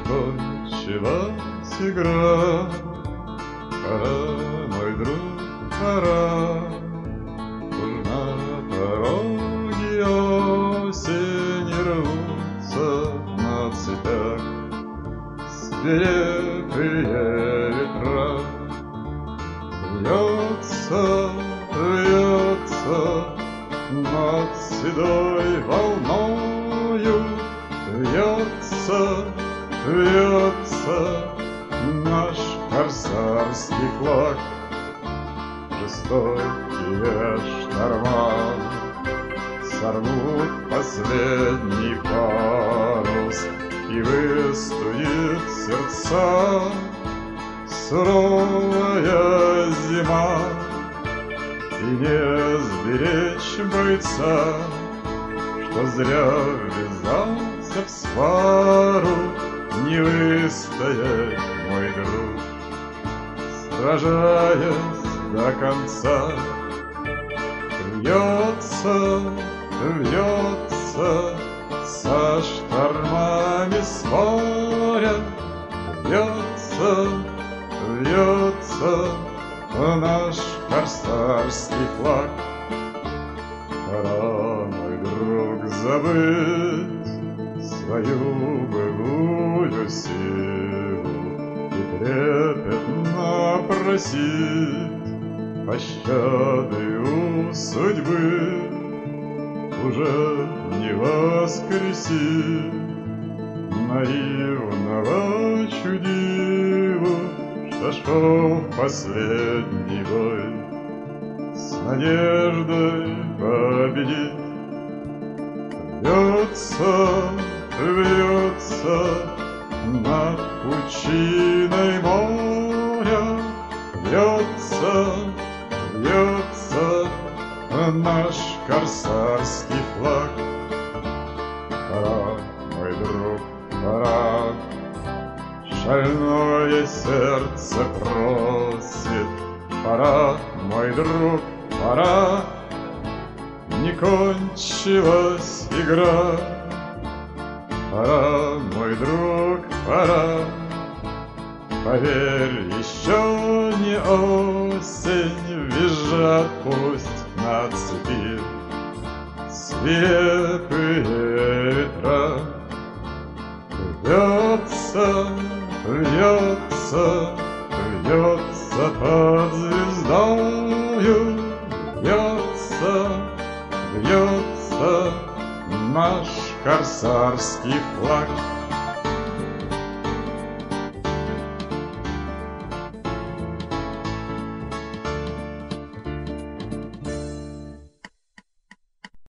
кончилась игра. Пора, мой друг, пора. Уж на пороге осени рвутся на цветах свирепые ветра. Вьется, вьется над седой волною, вьется, вьется наш корсарский флаг. Жестокие шторма сорвут последний парус, и выстудит сердца суровая зима. И не сберечь бойца, что зря ввязался в свару, не выстоять, мой друг, сражаясь до конца. Вьется, вьется со штормами с моря, вьется, вьется наш корсарский флаг. Пора, мой друг, забыть свою былую силу и трепетно просить пощады у судьбы. Уже не воскреси наивного чудилу, что шел в последний бой с надеждой победить. Вьется, вьется над пучиной моря, вьется, вьется наш корсарский флаг. Пора, мой друг, пора. Шальное сердце просит, пора, мой друг, пора. Не кончилась игра. Пора, мой друг, пора. Поверь, еще не осень, визжат пусть на цепи свирепые ветра. Вьется, вьется, вьется под звездою, вьется, вьется наш корсарский флаг.